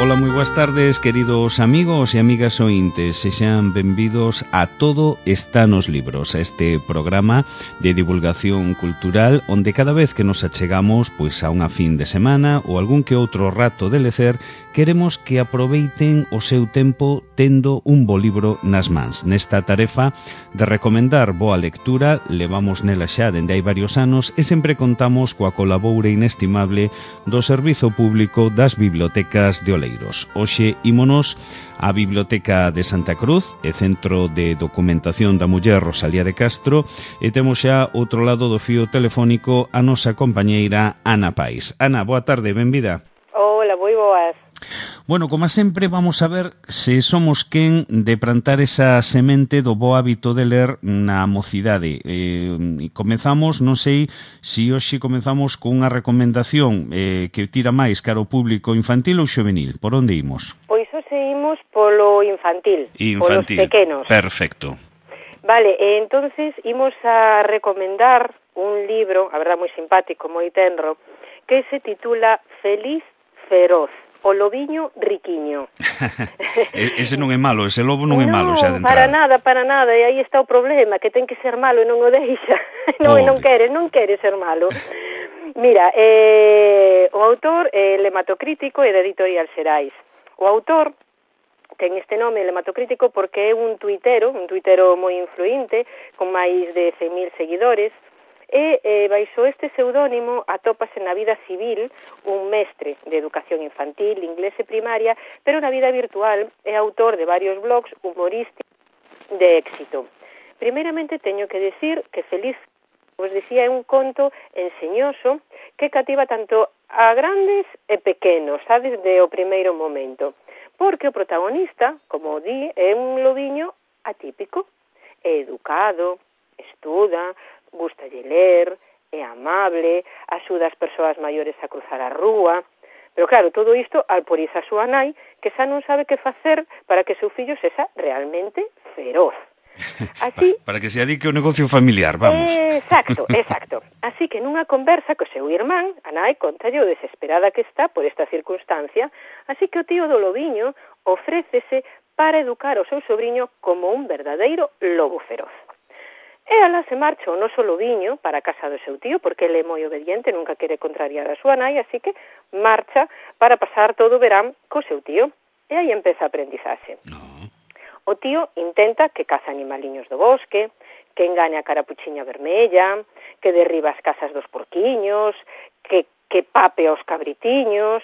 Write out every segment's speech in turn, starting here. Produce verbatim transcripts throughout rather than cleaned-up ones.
Ola, moi boas tardes, queridos amigos e amigas ointes. Sexan benvidos a Todo está nos libros, a este programa de divulgación cultural onde cada vez que nos achegamos pois a unha fin de semana ou algún que outro rato de lecer, queremos que aproveiten o seu tempo tendo un bo libro nas mans. Nesta tarefa de recomendar boa lectura, levamos nela xa dende hai varios anos e sempre contamos coa colaboura inestimable do Servizo Público das Bibliotecas de Oleiros. Hoxe ímonos á Biblioteca de Santa Cruz e Centro de Documentación da Muller Rosalía de Castro e temos xa outro lado do fío telefónico a nosa compañeira Ana Pais. Ana, boa tarde, benvida. Hola, moi boas. Bueno, como sempre, vamos a ver se somos quen de plantar esa semente do bo hábito de ler na mocidade. Eh, comezamos, non sei se hoxe comezamos con unha recomendación eh, que tira máis cara ao público infantil ou xuvenil. Por onde imos? Pois hoxe imos polo infantil, Infantil, polos pequenos. Perfecto. Vale, e entonces imos a recomendar un libro, a verdad moi simpático, moi tenro, que se titula Feliz Feroz. O lobiño riquiño. Ese non é malo, ese lobo non é malo xa de entrada. Non, para nada, para nada, e aí está o problema, que ten que ser malo e non o deixa. non, e non quere, non quere ser malo. Mira, eh, o autor é Lematocrítico e da editorial Xerais. O autor ten este nome, Lematocrítico, porque é un tuitero, un tuitero moi influinte, con máis de cen mil seguidores, e eh, baixo este pseudónimo atópase na vida civil un mestre de educación infantil, inglés e primaria, pero na vida virtual é autor de varios blogs humorísticos de éxito. Primeiramente teño que decir que Feliz, vos dicía, é un conto enseñoso que cativa tanto a grandes e pequenos, xa desde o primeiro momento, porque o protagonista, como di, é un lobiño atípico, é educado, estuda, gustalle ler, é amable, axuda as persoas maiores a cruzar a rúa, pero claro, todo isto alporiza a súa nai, que xa non sabe que facer para que seu fillo sexa realmente feroz. Así, para que se adique o negocio familiar, vamos. Exacto, exacto. Así que nunha conversa co seu irmán, a nai contalle o desesperada que está por esta circunstancia, así que o tío do lobiño ofrécese para educar o seu sobriño como un verdadeiro lobo feroz. E ala se marcha o noso lobiño para a casa do seu tío, porque ele é moi obediente, nunca quere contrariar a súa nai, así que marcha para pasar todo o verán co seu tío. E aí empeza a aprendizaxe. No. O tío intenta que caza animaliños do bosque, que engane a carapuchiña vermella, que derriba as casas dos porquiños, que, que pape aos cabritiños.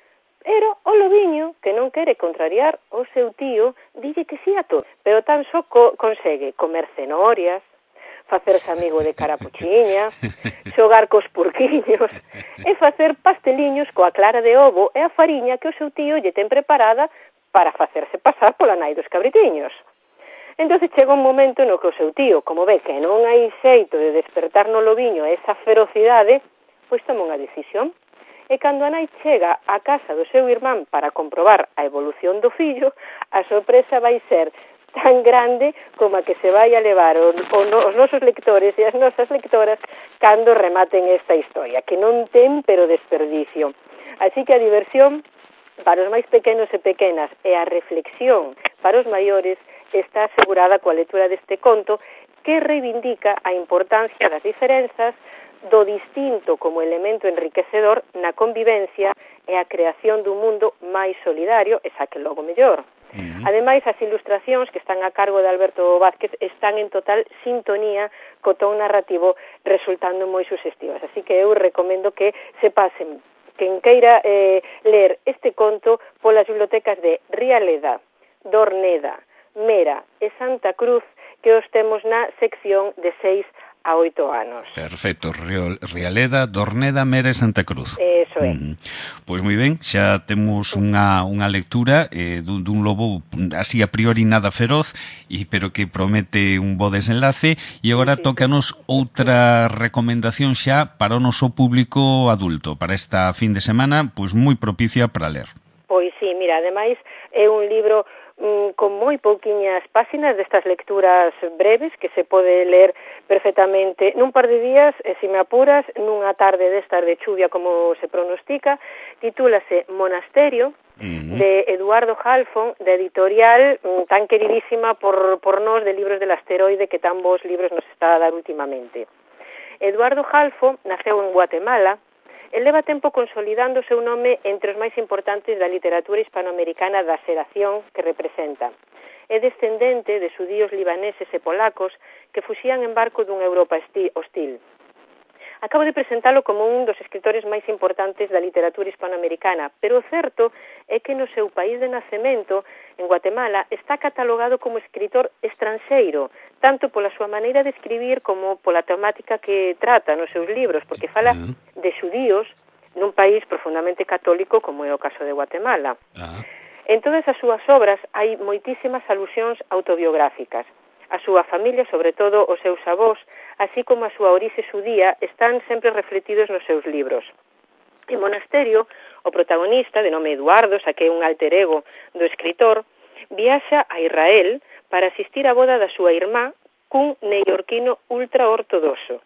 Pero o lobiño, que non quere contrariar o seu tío, dille que sí a todo, pero tan só co consegue comer cenorias, facerse amigo de carapuchiña, xogar cos porquiños e facer pasteliños coa clara de ovo e a fariña que o seu tío lle ten preparada para facerse pasar pola nai dos cabritiños. Entón chega un momento no que o seu tío, como ve que non hai xeito de despertar no lobiño esa ferocidade, pois toma unha decisión. E cando a nai chega á casa do seu irmán para comprobar a evolución do fillo, a sorpresa vai ser tan grande como a que se vai a levar o, o, os nosos lectores e as nosas lectoras cando rematen esta historia, que non ten pero desperdicio. Así que a diversión para os máis pequenos e pequenas e a reflexión para os maiores está asegurada coa lectura deste conto que reivindica a importancia das diferenzas, do distinto como elemento enriquecedor na convivencia e a creación dun mundo máis solidario e xa que logo mellor. Uh-huh. Ademais, as ilustracións que están a cargo de Alberto Vázquez están en total sintonía co ton narrativo, resultando moi suxestivas. Así que eu recomendo que se pasen, quen queira eh, ler este conto polas bibliotecas de Rialeda, Dorneda, Mera e Santa Cruz, que os temos na sección de seis a oito anos. Perfecto, Rialeda, Dorneda, Mera e Santa Cruz. Eso é. Uh-huh. Pois moi ben, xa temos unha, unha lectura eh, dun, dun lobo así a priori nada feroz, e, pero que promete un bo desenlace, e agora sí, sí, tócanos outra recomendación xa para o noso público adulto, para esta fin de semana, pois moi propicia para ler. Pois sí, mira, ademais é un libro mm, con moi pouquiñas páxinas destas lecturas breves que se pode ler perfectamente nun par de días, e se me apuras, nunha tarde destas de chuvia como se pronostica. Titúlase Monasterio, uh-huh. de Eduardo Halfon, da editorial mm, tan queridísima por, por nós de libros del asteroide que tan bons libros nos está a dar últimamente. Eduardo Halfon naceu en Guatemala. El leva tempo consolidando o seu nome entre os máis importantes da literatura hispanoamericana da xeración que representa. É descendente de xudíos libaneses e polacos que fuxían en barco dunha Europa hostil. Acabo de presentalo como un dos escritores máis importantes da literatura hispanoamericana, pero o certo é que no seu país de nacemento, en Guatemala, está catalogado como escritor estranxeiro, tanto pola súa maneira de escribir como pola temática que trata nos seus libros, porque fala de xudíos nun país profundamente católico como é o caso de Guatemala. Uh-huh. En todas as súas obras hai moitísimas alusións autobiográficas. A súa familia, sobre todo os seus avós, así como a súa orixe xudía, están sempre refletidos nos seus libros. En Monasterio, o protagonista, de nome Eduardo, xa que é un alter ego do escritor, viaxa a Israel para asistir á boda da súa irmá cun neoyorquino ultraortodoxo.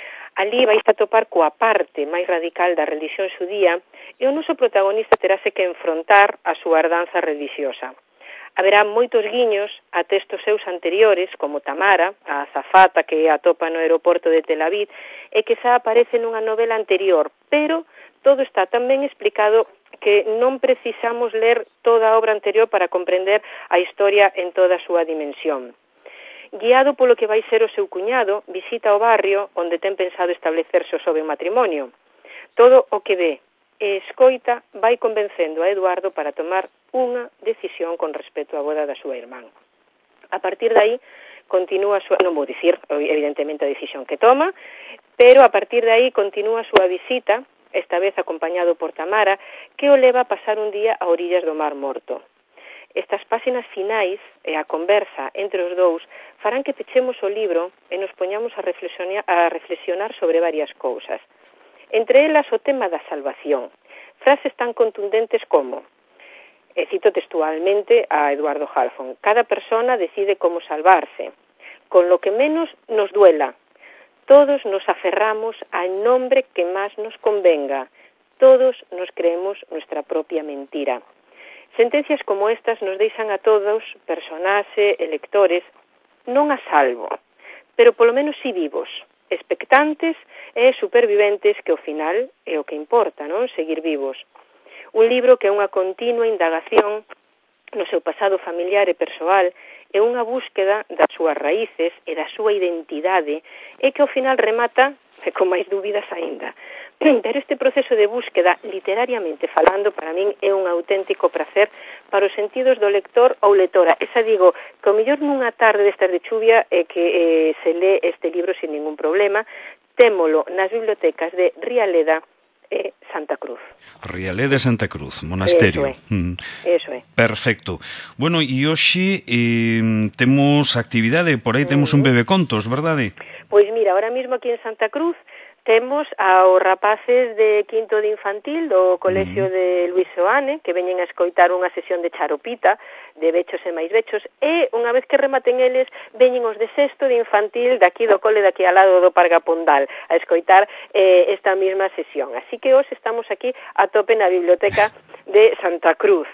Ali vais a topar coa parte máis radical da religión xudía e o noso protagonista terase que enfrontar a súa herdanza religiosa. Haberá moitos guiños a textos seus anteriores, como Tamara, a azafata que atopa no aeroporto de Tel Aviv, e que xa aparece nunha novela anterior, pero todo está tan ben explicado que non precisamos ler toda a obra anterior para comprender a historia en toda a súa dimensión. Guiado polo que vai ser o seu cuñado, visita o barrio onde ten pensado establecerse o xoven matrimonio. Todo o que ve e escoita vai convencendo a Eduardo para tomar unha decisión con respecto á boda da súa irmán. A partir de aí, continúa a súa, non vou dicir, evidentemente, a decisión que toma, pero a partir de aí continúa a súa visita, esta vez acompañado por Tamara, que o leva a pasar un día a orillas do Mar Morto. Estas páxinas finais e a conversa entre os dous farán que pechemos o libro e nos poñamos a reflexionar, a reflexionar sobre varias cousas. Entre elas o tema da salvación. Frases tan contundentes como, e cito textualmente a Eduardo Halfon, cada persona decide como salvarse, con lo que menos nos duela. Todos nos aferramos al nombre que más nos convenga. Todos nos creemos nuestra propia mentira. Sentencias como estas nos deixan a todos, personaxe e lectores, non a salvo, pero polo menos si vivos, expectantes e superviventes, que ao final é o que importa, non? Seguir vivos. Un libro que é unha continua indagación no seu pasado familiar e persoal e unha búsqueda das súas raíces e da súa identidade e que ao final remata con máis dúbidas aínda. Pero este proceso de búsqueda, literariamente falando, para min é un auténtico prazer para os sentidos do lector ou lectora. Esa digo, que ao mellor nunha tarde destas de chuvia é que eh, se lee este libro sin ningún problema, témolo nas bibliotecas de Rialeda e Santa Cruz. Rialeda e Santa Cruz, monasterio. Eso é, mm. eso é. Perfecto. Bueno, e hoxe eh, temos actividade, por aí temos mm. un bebecontos, verdade? Pois mira, ahora mismo aquí en Santa Cruz temos aos rapaces de quinto de infantil do Colexio de Luis Soane, que veñen a escoitar unha sesión de charopita, de bechos e máis bechos, e unha vez que rematen eles, veñen os de sexto de infantil daqui do cole daqui ao lado do Parga Pondal, a escoitar eh, esta mesma sesión. Así que hoxe estamos aquí a tope na biblioteca de Santa Cruz.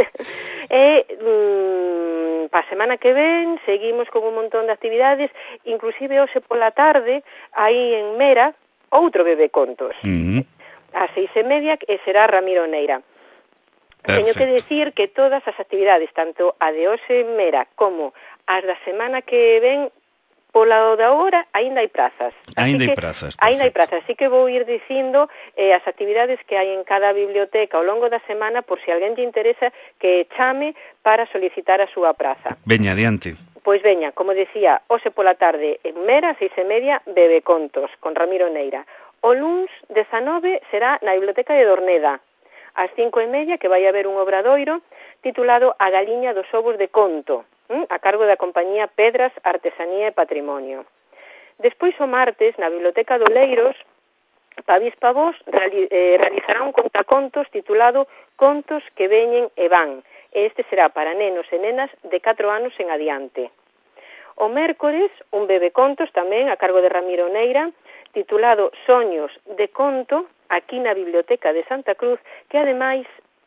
e mm, pa semana que ven seguimos con un montón de actividades, inclusive hoxe pola tarde, aí en Mera, outro bebecontos. Uh-huh. A seis e media, e será Ramiro Neira. Perfecto. Teño que decir que todas as actividades, tanto a de hoxe en Mera como as da semana que ven, pola da hora, aínda hai prazas. Aínda hai prazas. Aínda hai prazas, así que vou ir dicindo eh, as actividades que hai en cada biblioteca ao longo da semana, por se alguén lle interesa que chame para solicitar a súa praza. Veña, adiante. Pois veña, como decía, hoxe pola tarde en Mera, seis e media, bebecontos, con Ramiro Neira. O luns dezanove será na Biblioteca de Dorneda. Ás cinco e media, que vai haber un obradoiro titulado A Galiña dos Ovos de Conto, hm? a cargo da compañía Pedras, Artesanía e Patrimonio. Despois o martes, na Biblioteca do Leiros, Pavís Pavós reali eh, realizará un contacontos titulado Contos que veñen e van. Este será para nenos e nenas de catro anos en adiante. O mércores, un bebecontos tamén a cargo de Ramiro Neira, titulado Soños de Conto, aquí na Biblioteca de Santa Cruz, que ademais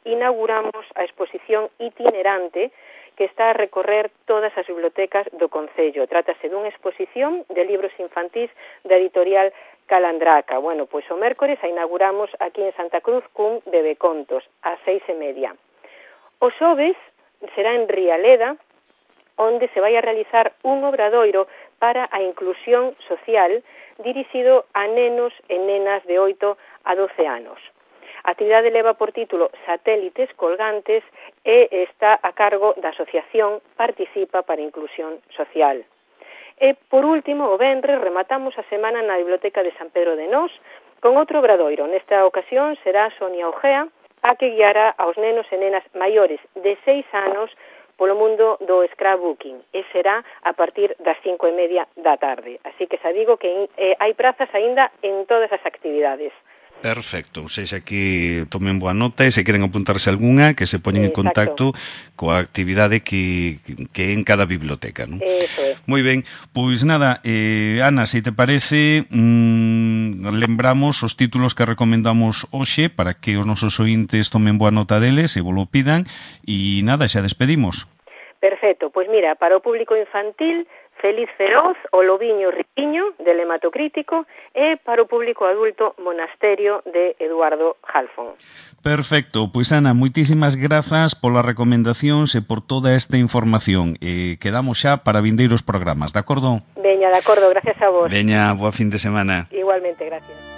inauguramos a exposición itinerante que está a recorrer todas as bibliotecas do Concello. Trátase dunha exposición de libros infantís da editorial Calandraca. Bueno, pois o mércores a inauguramos aquí en Santa Cruz cun bebecontos, ás seis e media. O xoves será en Rialeda, onde se vai a realizar un obradoiro para a inclusión social dirixido a nenos e nenas de oito a doce anos. A actividade leva por título Satélites colgantes e está a cargo da Asociación Participa para a Inclusión Social. E, por último, o venres rematamos a semana na Biblioteca de San Pedro de Nós con outro obradoiro. Nesta ocasión será Sonia Ojea a que guiará aos nenos e nenas maiores de seis anos polo mundo do scrapbooking e será a partir das cinco e media da tarde. Así que xa digo que eh, hai prazas aínda en todas as actividades. Perfecto, ou seja que tomen boa nota e se queren apuntarse algunha que se poñen en contacto coa actividade que, que é en cada biblioteca, non? Eso é. Moi ben, pois nada, eh, Ana, se te parece, mmm, lembramos os títulos que recomendamos hoxe para que os nosos ointes tomen boa nota deles e vos lo pidan e nada, xa despedimos. Perfecto, pois mira, para o público infantil, Feliz Feroz, o Lobiño Riquiño, del Hematocrítico, e para o público adulto, Monasterio, de Eduardo Halfon. Perfecto, pois Ana, moitísimas grazas polas recomendacións e por toda esta información. Eh, quedamos xa para vindeiros programas, de acordo? Veña, de acordo, gracias a vos. Veña, boa fin de semana. Igualmente, gracias.